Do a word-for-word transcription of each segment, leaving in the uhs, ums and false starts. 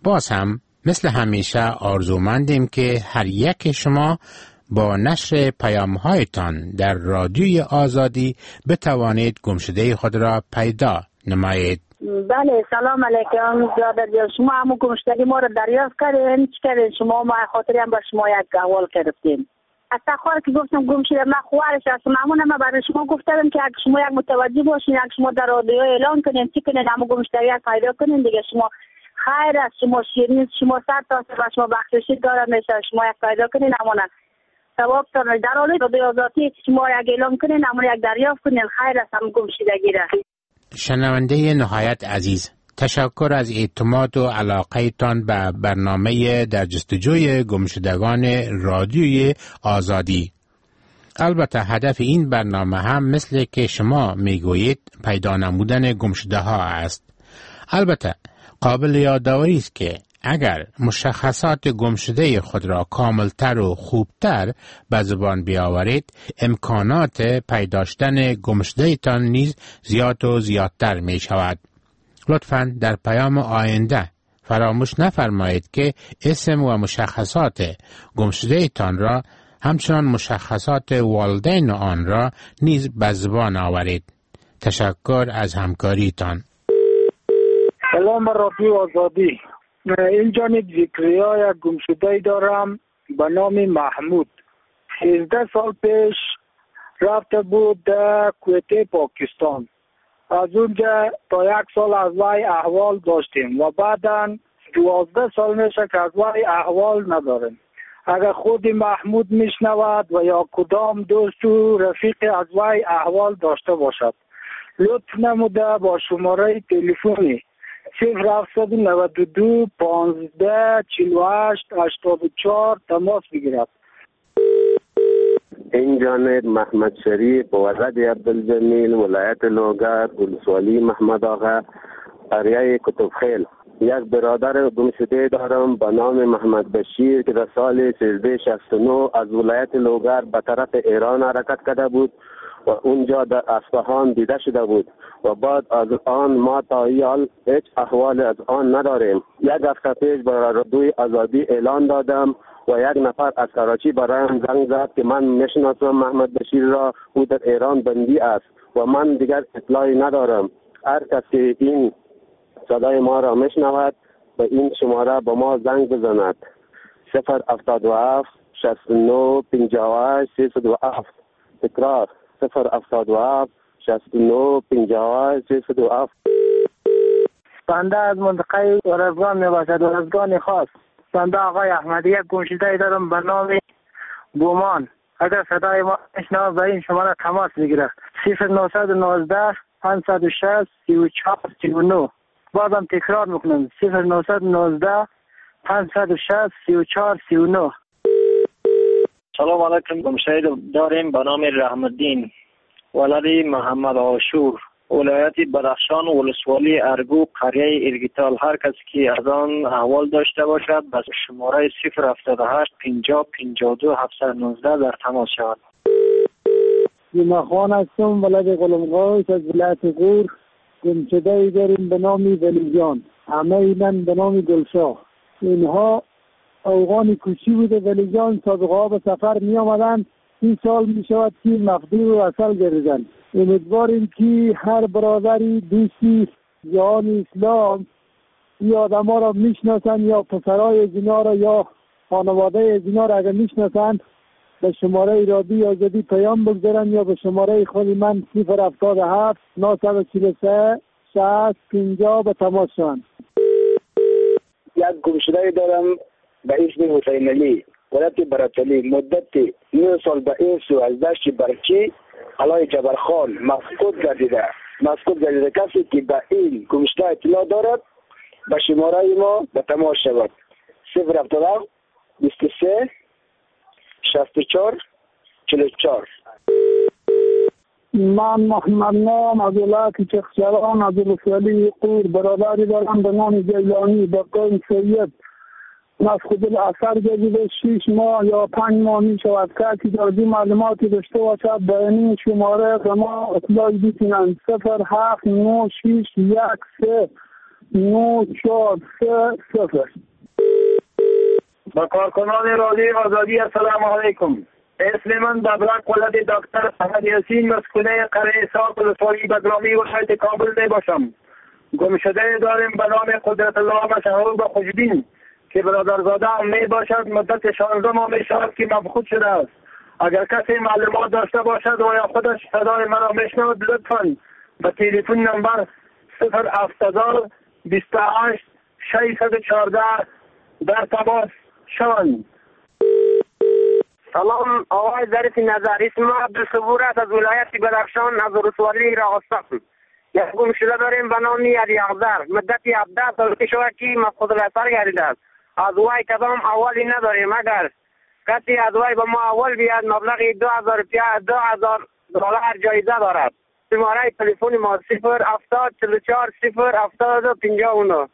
باز هم مثل همیشه آرزومندیم که هر یک شما با نشر پیام‌هایتان در رادیوی آزادی بتوانید گمشده خود را پیدا نمایید. بله، سلام علیکم. برادر شما همون گمشدگی ما رو دریافت کردین؟ چی کردین شما؟ ما خاطری هم به شما یک احوال گرفتیم. از تخوار که گفتم گم شده، من خوارش هستم. همون من برای شما گفتم که اگه شما یک متوجه باشین، اگه شما در رادیو اعلان کنین چی کنین، همون گمشدگی پیدا کنین دیگه. شما خیر است، شما شیرین، شما صد تا به شما بخششی داره میشه، شما یک پیدا کنین همون ثواب تان در حال رادیو آزادی شما یک اعلان کنین، همون یک دریافت کنین. خیر است همون گمشدگی را. شنونده نهایت عزیز، تشکر از اعتماد و علاقه تان به برنامه در جستجوی گمشدگان رادیوی آزادی. البته هدف این برنامه هم مثل که شما میگویید پیدا نمودن گمشده ها است. البته قابل یادآوری است که اگر مشخصات گمشده خود را کاملتر و خوبتر به زبان بیاورید، امکانات پیداشتن گمشده تان نیز زیاد و زیادتر می شود. لطفاً در پیام آینده فراموش نفرمایید که اسم و مشخصات گمشده تان را همچنان مشخصات والدین آن را نیز به زبان آورید. تشکر از همکاریتان. سلام رادیو آزادی. این جانب ذکریا یک گمشده دارم به نام محمود. سیزده سال پیش رفته بود در کویت پاکستان. از اونجا تا یک سال از وی احوال داشتیم و بعدا دوازده سال میشه که از وی احوال نداریم. اگر خود محمود میشنود و یا کدام دوست و رفیق از وی احوال داشته باشد، لطف نموده با شماره تلفنی صفر هفتصد و نود و دو پانزده چهل و هشت هشتاد و چهار تماس بگیرد. این جانب محمد شریف ولد عبدالجمیل، ولایت لوگر، ولسوالی محمد آقا، قریه کتبخیل. یک برادر گمشده دارم به نام محمد بشیر که در سال سیزده شصت و نه از ولایت لوگر به طرف ایران حرکت کرده بود و اونجا در اصفهان دیده شده بود و بعد از آن ما تا حال هیچ احوال از آن نداریم. یک هفته پیش برای رادیوی آزادی اعلان دادم و یک نفر از کراچی برایم زنگ زد که من میشناسم محمد بشیر را، او در ایران بندی است و من دیگر اطلاعی ندارم. هر کسی این صدای ما را میشنود به این شماره به ما زنگ بزند. صفر هفتاد و هفت شصت و نه پنجاه و هشت سیصد و هفت. تکرار صفر هفتاد و هفت شصت و نه پنجاه و هشت سیصد و هفت. بنده از منطقه ورزگان می باشد، ورزگان خاص. بنده آقای احمدی یک گمشده دارم به نام بومان. اگر صدای ما میشنود به این شماره تماس بگیرد. صفر نهصد و نوزده پانصد و شصت سی و چهار سی و نه. بازم تکرار میکنم صفر نهصد و نوزده پانصد و شصت سی و چهار سی و نه. سلام علیکم. گمشده داریم به نام رحم الدین ولد محمد عاشور، ولایت بدخشان، ولسوالی ارگو، قریه ایرگیتال. هر کسی که از آن احوال داشته باشد به شماره صفر هفتاد و هشت پنجاه پنجاه و دو هفتصد و نوزده در تماس شود. زیمخان هستم، ولد قلمقاش از ولایت غور. گمشده داریم به نام ولیجان، همه اینن به نام گلشاه. اینها اوغان کوچی بوده ولیجان، سابقه ها به سفر می آمدن. این سال می شود که مفدی و اصل گردن. امیدواریم که هر برادری دوستی جهان اسلام این آدم ها را می شناسن یا پسرای زینا را یا خانواده زینا را اگر می شناسن به شماره رادیوی آزادی پیام بگذارن یا به شماره خود من صفر هفتاد و هفت نهصد و چهل و سه شصت پنجاه به تماس شوند. یک گمشده دارم به اسم حسین علی، ولایت برتلی. مدت نه سال به این سو از دشت برچی علای جبرخان مفقود گردیده. مفقود گردیده. کسی که به این گمشده اطلاع دارد به شماره ما به تماس شود. صفر هفتاد و هفت بیست و سه شصت و چهار چهل و چهار. من محمد نام از ولایت چخچران از ولسوالی قور برادری دارم به نام جیلانی در قوم سید. مفقود الاثر گردیده. شش ماه یا پنج ماه می شود. کسی دردی معلوماتی داشته باشد به این شماره به ما اطلاع بیتینند. صفر هفت نه شش یک سه نه چهار سه صفر. با کارکنان رادیوی آزادی السلام علیکم. اسم من ببرک ولد دکتر فهد یاسین مسکونه قره ساق ولسوالی بگرامی و شهید کابل می باشم. گمشده داریم به نام قدرت الله مشهور به خوشبین که برادرزاده هم می باشد. مدت شانزده ماه می شود که مفقود شده است. اگر کسی معلومات داشته باشد و یا خودش صدای مرا میشنود لطفاً به تلفن نمبر صفر هفتاد بیست و هشت ششصد و چهارده در تماس شوند. سلام آقای ظریف نظر، اسم عبدالصبور است از ولایت بدخشان از رسوالی راغستان. یک گمشده داریم به نام علی اخضر. مدت هفده سال پیش شود که مفقود الاثر گردیده است. از وی کدام اولی نداریم. اگر کسی از وی به ما اول بیاد مبلغ دو هزار دو هزار دلار جایزه دارد. شماره تلفن ما صفر هفتاد چهل و چهار صفر هفتاد و پنجاه و نه.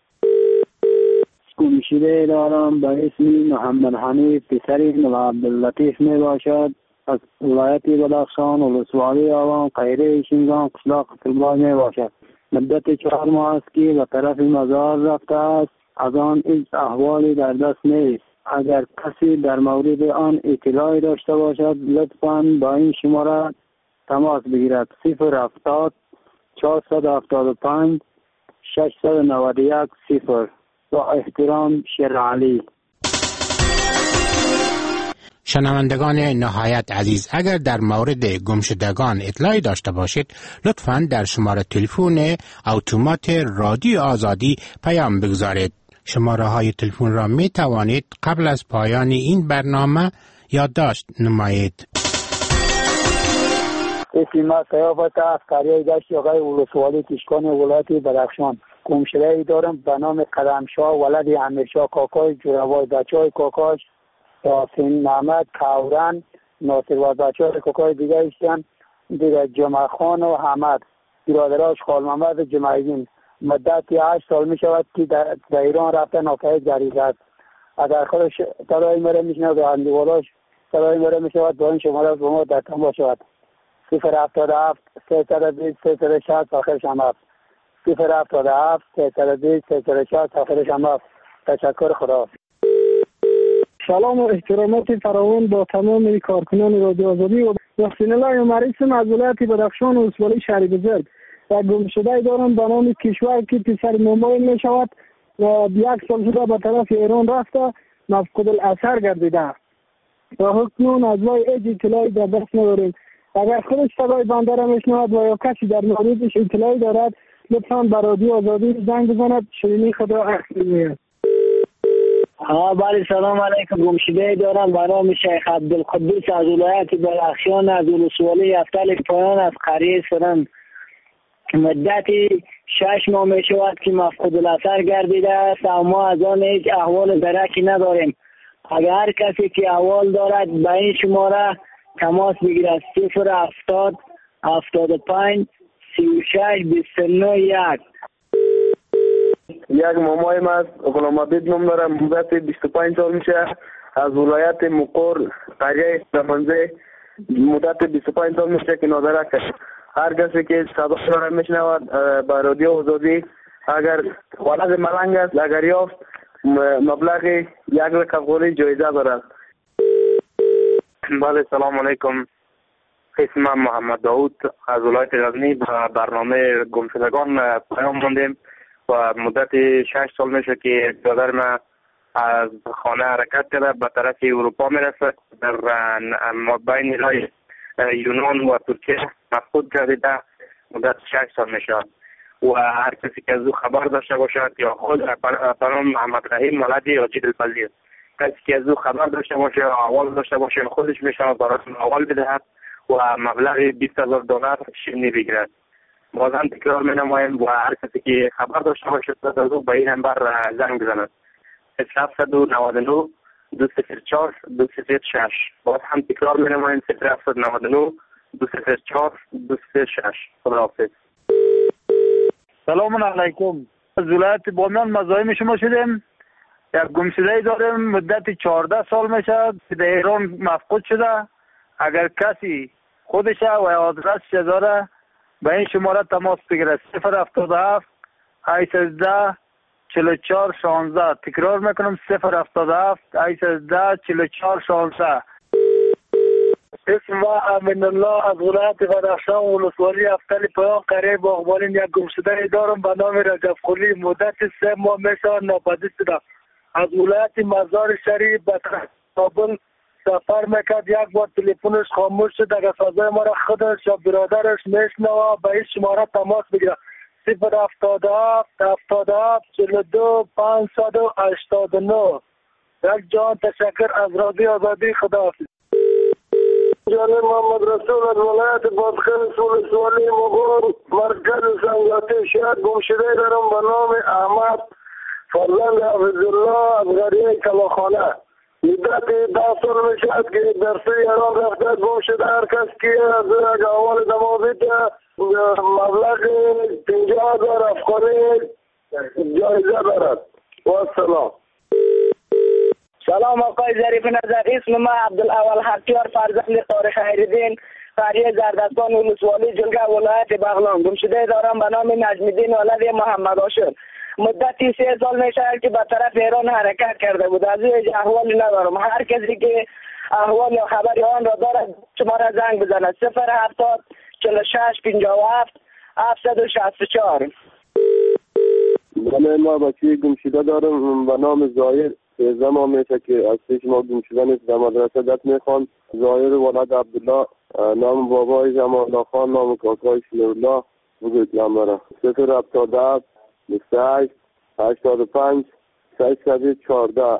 گمشده دارم به اسم محمد حنیف پسر ملا عبداللطیف می باشد. از ولایت بدخشان ولسوالی آوان قیره شینگان قشلاق قتلگاه می باشد. مدت چهار ماه است که به طرف مزار رفته است. از آن هیچ احوالی در دست نیست. اگر کسی در مورد آن اطلاعی داشته باشد لطفاً با این شماره تماس بگیرد. صفر هفتاد چهارصد و هفتاد و پنج ششصد و نود و یک صفر. با احترام شیرعلی. شنوندگان نهایت عزیز، اگر در مورد گمشدگان اطلاعی داشته باشید لطفاً در شماره تلفن اتومات رادیو آزادی پیام بگذارید. شماره های تلفن را می توانید قبل از پایان این برنامه یادداشت نمایید. اسم ما سیافت است. قریه گشت آقای ولسوالی کشکان ولایت بدخشان. گمشده دارم به نام قدمشاه ولد امیرشاه کاکای جوروای بچه های کاکاش یاسین محمد کاوران ناصر و بچه های کاکای دیگه ایشتن دیگه جمعه خان و حمد برادراش خال محمد جمعیدین. مدت هشت سال می شود که در, در ایران رفته ناکه جریده است. اگر خودش صدای مره می شود و اندیوالاش صدای مره می شود با این شماره به ما در تماس شود. صفر هفتاد هفت سیصد بیست سیصد شصت آخرش هم هفت. صفر هفتاد هفت سیصد بیست سیصد شصت آخرش هم هفت. تشکر خدا. سلام و احترامات فراوان با تمام کارکنان رادیو آزادی و محسن الله عمریسم از ولایت بدخشان و ولسوالی شهر بزرگ. و گمشده دارم به نام کشور که پسر موبایل می شود و یک سال شده به طرف ایران رفته مفقود الاثر گردیده و حکنون از وی هیچ اطلاعی در دست نداریم. اگر خودش صدای بنده را میشنود و یا کسی در موردش اطلاعی دارد لطفاً به رادیو آزادی زنگ بزند. شیرینی خدا اخیر میاد. ها بله سلام علیکم. گمشده دارم به نام شیخ عبدالقدوس از ولایت بدخشان از ولسوالی افتل پایان از قریه سرند. مدتی شش ماه می شود که مفقود الاثر گردیده است و ما از آن هیچ احوال درکی نداریم. اگر کسی که احوال دارد به این شماره تماس بگیرد. صفر هفتاد هفتاد و پنج سی و شش بیست و نه یک. یک مامایم است غلام عبید نام دارم. مدت بیست و پنج سال میشه از ولایت مقر قریه رمنزه. مدت بیست و پنج سال میشه که نادرک است. هر کسی که صدا را میشنود با رادیو آزادی اگر ولد ملنگ است اگر یافت مبلغ یک رکاب غوری جایزه دارد. بله سلام علیکم. اسمم محمد داود از ولایت غزنی. به برنامه گمشدگان پیام ماندیم و مدت شش سال میشه که برادر ما از خانه حرکت کرده به طرف اروپا میرسه. در بین راه یونان و ترکیه مفقود گردیده مدت شش سال میشه و هر کسی که از او خبر داشته باشد یا خود پرام محمد رحیم ولدی راجید الفضیل کسی که از او خبر داشته باشه یا احوال داشته باشه خودش میشود براتون احوال بدهد و مبلغ بیست هزار دلار شیرینی بگیرد. بازم تکرار می نماییم و هر کسی که خبر داشته باشه از او به این نمبر زنگ بزند. صفر هفتصد و نود و نه دو صفر چهار دو صفر شش. باز هم تکرار می نماییم صفر هفتصد و نود و نه دو صفر چهار دو صفر شش. خداحافظ. سلام علیکم. از ولایت بامیان مزاحم شما شدیم. یک گمشده داریم مدت چهارده سال میشه که در ایران مفقود شده. اگر کسی خودش و آدرسش داره به این شماره تماس بگیره. صفر هفتاد و هفت هشتصد چهل و چهار شانزده. تکرار میکنم صفر هفتاد و هفت هشت ده چهل و چهار شانزده. اسم ما امین الله از ولایت بدخشان ولسوالی افتلی پایان قریه باغبانی. یک گمشده دارم به نام رجب قلی. مدت سه ماه میشه ناپدید شده. از ولایت مزار شریف به کابل سفر میکرد. یک بار تلفنش خاموش شد. اگر فضای ما را خودش یا برادرش میشنوه به این شماره تماس بگیره. صفر هفتاد و هفت هفتاد و هفت چهل و دو پانصد و هشتاد و نه. یک جان تشکر از رادیو آزادی. خداحافظ. جانب محمد رسول از ولایت بادغیس ولسوالی مغول مرکز سنگاتی شهر گمشده دارم به نام احمد فرزند حفظالله از قریه کلاخانه. مدت ده سال می شود که در سوی ایران رفته گم شده. هر کس که از احوال دماغی مبلغ پنجاه هزار افغانی جایزه دارد. و السلام. سلام آقای ظریف نظر. اسم ما عبدالاول حقیار فرزند طارق خیرالدین قریه زردستان ولسوالی جلگه ولایت بغلان. گمشده دارم به نام نجم الدین ولد محمد عاشور. مدتی سه سال میشه که به طرف ایران حرکت کرده بود. از این احوالی ندارم. هر کسی که احوال یا خبری آن را دارد شما را زنگ بزند. صفر هفتاد چهل و شش پنجاه و هفت هفتصد و شصت و چهار. بله ما بچه گمشده دارم به نام زایر. زمان میشه که از پیش ما گمشده نیست. در مدرسه دت میخوان. زایر ولد عبدالله. نام بابای جمال الله خان، نام کاکای شیرالله بزرگ لامبره. صفر هفتاد و هفت بیست و هشت هشتاد و پنج ششصد و چهارده.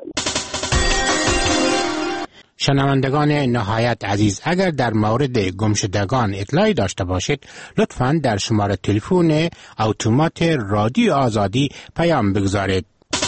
شنوندگان نهایت عزیز، اگر در مورد گمشدگان اطلاعی داشته باشید لطفاً در شماره تلفن اتومات رادیو آزادی پیام بگذارید.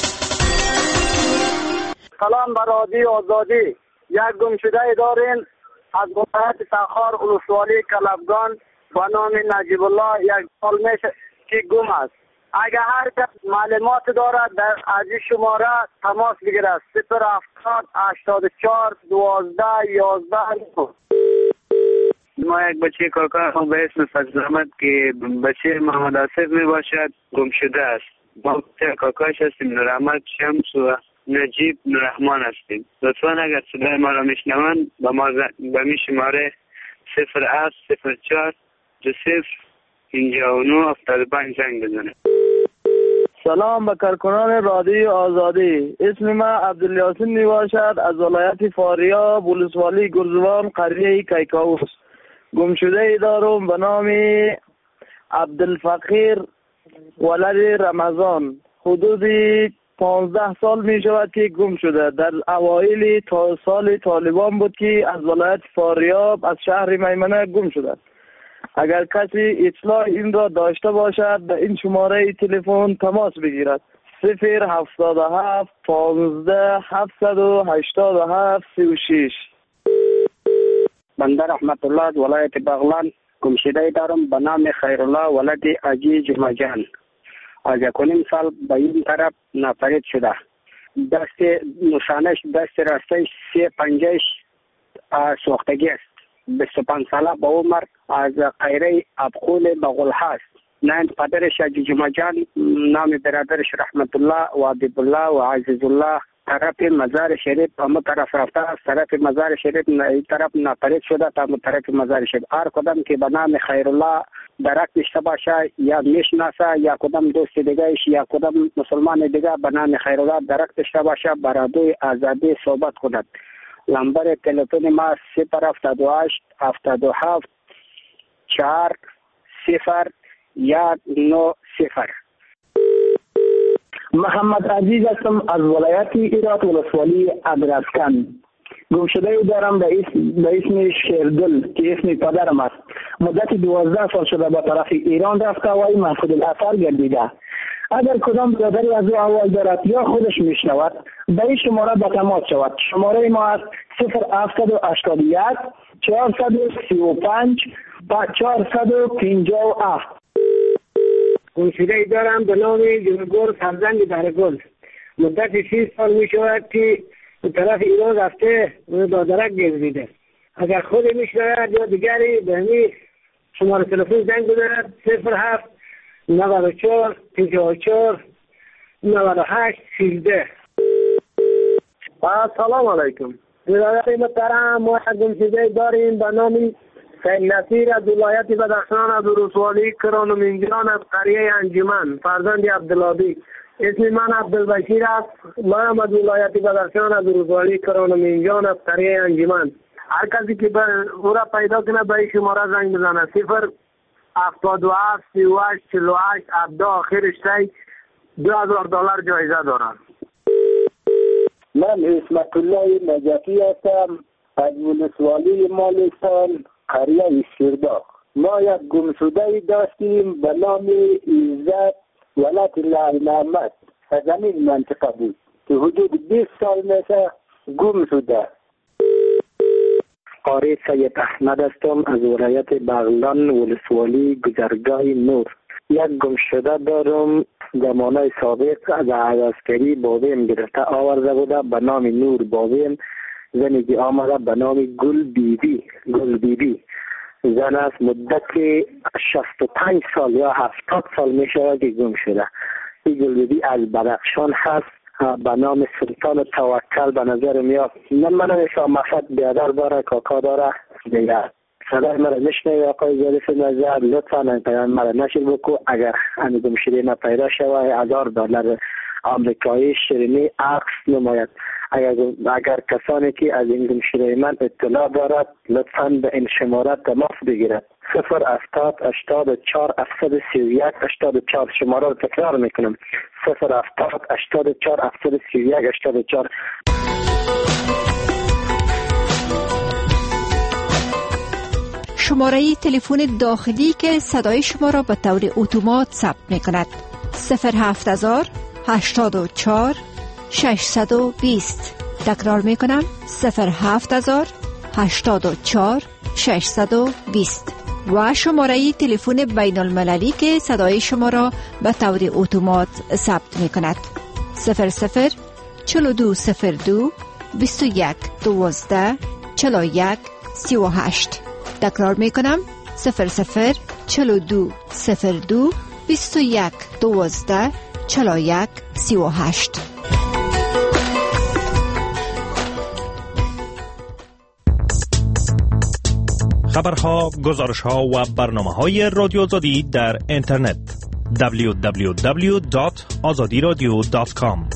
سلام به رادیو آزادی. یک گمشده دارین از ولایت تخار ولسوالی کلبگان به نام نجیب الله. یک سال میشه که گم است. اگر هر کس معلومات دارد در از شماره تماس بگیرد. صفر هفتاد هشتاد و چهار دوازده یازده. ما یک بچه کاکا به اسم فضل احمد که بچه محمد آصف می باشد گم شده است. ما بچه کاکاش هستیم نوراحمد شمس و نجیب نوررحمان هستیم. لطفا اگر صدای ما را میشنوند به ما به می شماره صفر هفت صفر چهار دو صفر پنجاه و نه هفتاد و پنج زنگ بزنید. سلام به کارکنان رادیو آزادی. اسم ما عبدالیاسین می باشد از ولایت فاریاب ولسوالی گرزوان قریه کیکاوس. گمشده ای دارم به نام عبدالفقیر ولد رمضان. حدودی پانزده سال می شود که گم شده. در اوایل تا سال طالبان بود که از ولایت فاریاب از شهر میمنه گم شده. اگر کسی اطلاع این را داشته باشد به این شماره تلفن تماس بگیرد. صفر هفتاد و هفت پانزده هفتصد و هشتاد و هفت سی و شش. بنده رحمت الله از ولایت بغلان گمشده دارم به نام خیرالله ولد عجی جمعجان. از یکونیم سال به این طرف ناپدید شده. دست نشانش دست راستش سه پنجهش سوختگی است. بیست و پنج ساله با عمر از قیره ابخول بغل هست. نام پدرش عجی جمعجان، نام برادرش رحمت الله و عبد الله و عزیز الله. طرف مزار شریف همه طرف رفته است. طرف مزار شریف این طرف ناپدید شده تا طرف مزار شریف. هر کدام که به نام خیرالله درک داشته باشه یا میشناسه یا کدام دوست دیگهش یا کدام مسلمان دیگه به نام خیرالله درک داشته باشه برادوی آزادی صحبت کند. نمبر تلفن ما صفر هفتاد و هشت هفتاد و هفت چهار صفر یک نه صفر. محمد عزیز هستم از ولایت ایرات ولسوالی ادرسکن. گمشده دارم به اسم به اسم شیردل که اسم پدرم است. مدت دوازده سال شده به طرف ایران رفته و این محفوظ الاثر گردیده. اگر کدام برادری از او احوال دارد یا خودش میشنود به این شماره با تماس شود. شماره ما است صفر هفتصد و هشتاد و یک چهارصد و سی و پنج چهارصد و پنجاه و هفت. گمشده دارم به نام جنگور فرزند درگل. مدت شش سال می شود که به طرف ایران رفته و دادرک گردیده. اگر خود میشنود یا دیگری به همین شماره تلفن زنگ بزند. صفر هفت نود و چهار پنجاه و چهار نود و هشت سیزده. سلام علیکم. ولایت محترم ما گمشده داریم به نام سید نصیر از ولایت بدخشان از ولسوالی کران و منجان از قریه انجمن فرزند عبدالعادی. اسم من عبدالبشیر است. ما هم از ولایت بدخشان از ولسوالی کران و منجان از قریه انجمن. هر کسی که او را پیدا کنه به این شماره زنگ بزنه صفر هفتاد و هفت سی و هشت چهل و هشت هفده آخرش سی دو هزار دلار جایزه دارن. من اسمت الله نجفی هستم از ولسوالی مالستان قریه شیرداغ. ما یک گمشده داشتیم به نام عزت ولایت محمد از همین منطقه بود که حدود بیست سال میشه گم شده. قاری سید احمد هستم از ولایت بغلان ولسوالی گذرگاه نور. یک گمشده دارم زمانه سابق از عسکری بابیم گرفته آورده بوده به نام نور بابیم. زنی که آمده به نام گل بی بی گل بی بی زن است. مدت شصت و پنج سال یا هفتاد سال می شود که گم شده. این گل بی بی از بدخشان هست به نام سلطان توکل به نظر میاد. من من نمیشم مفت بیادر داره کاکا داره دیگه صدای مرا نشنوی آقای ظریف نظر لطفا پیام مرا نشر بکو. اگر همی گمشده نپیدا شود هزار دلار آمریکایی شیرینی عکس نماید. اگر اگر کسانی که از این گمشده من اطلاع دارد لطفا به این شماره تماس بگیرد. صفر هفتاد هشتاد و چهار هفتصد و سی و یک هشتاد و چهار. شماره رو تکرار میکنم صفر هفتاد هشتاد و چهار هفتصد و سی و یک هشتاد و چهار. شماره تلفن داخلی که صدای شما را به طور اتومات ثبت می کند صفر هفت هزار هشتاد و چهار ششصد و بیست. تکرار می کنم صفر هفت هزار هشتاد و چهار ششصد و بیست و شماره تلفن بین المللی که صدای شما را به طور اتومات ثبت می کند صفر صفر چهل و دو صفر دو بیست و یک دوازده چهل و یک سی و هشت. تکرار می کنم صفر صفر چهل و دو صفر دو بیست و یک دوازده چهل و یک سی و هشت. خبرها، گزارشها و برنامه‌های رادیو آزادی در اینترنت دبلیو دبلیو دبلیو دات آزادی رادیو دات کام.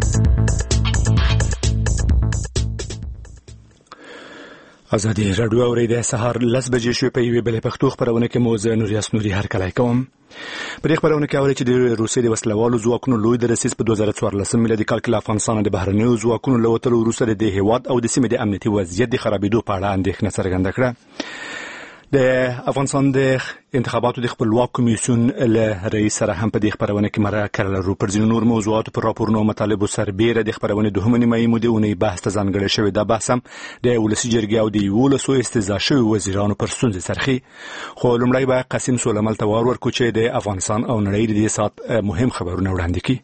ازادي رادیو اوریده سهار لس بجې شوې په یوې بلې پښتو خپرونه کې مو زه نوریاس نوري هرکلی کوم. په دې خپرونه کې اورئ چې د روسیې د وسلوالو ځواکونو لوی درسیز په دوه زره څوارلسم میلادي کال کې له افغانستان د بهرنیو ځواکونو له وتلو وروسته د دې هېواد او د سیمې د امنیتي وضعیت د خرابېدو په اړه اندېښنه څرګنده کړه. د افغانستان د انتخاباتو د خپلواک کمیسیون له رئیس سره هم په دې خپرونه کې مرکه لرو. پر ځینو نور موضوعاتو پر راپورونو او مطالبو سربیره د خپرونې دوهمه نیمایي مو د اونۍ بحث ته ځانګړی شوی. دا بحث هم د ولسي جرګې او د یولسو استیضاح شویو وزیرانو پر ستونزې څرخي. خو لومړی به قاسم سولمل ته ور ورکړو چې د افغانستان او نړۍ د دې ساعت مهم خبرونه وړاندې کړي.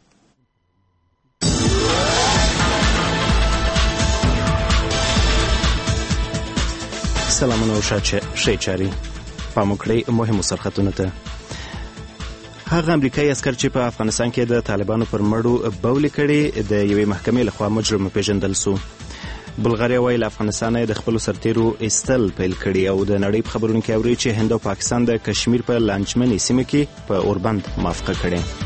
سلامونه او ښه چاري. پام وکړئ مهمو سرخطونو ته. هغه امریکایي عسکر چې په افغانستان کې د طالبانو پر مړو بولې کړې د یوې محکمې لخوا مجرم پیژندل سو. بلغاریا وایي له افغانستانه د خپلو سرتیرو ایستل پیل کړي او د نړۍ په خبرونو کې اوري چې هند او پاکستان د کشمیر په لانجمنې سیمه کې په اوربند موافقه کړې.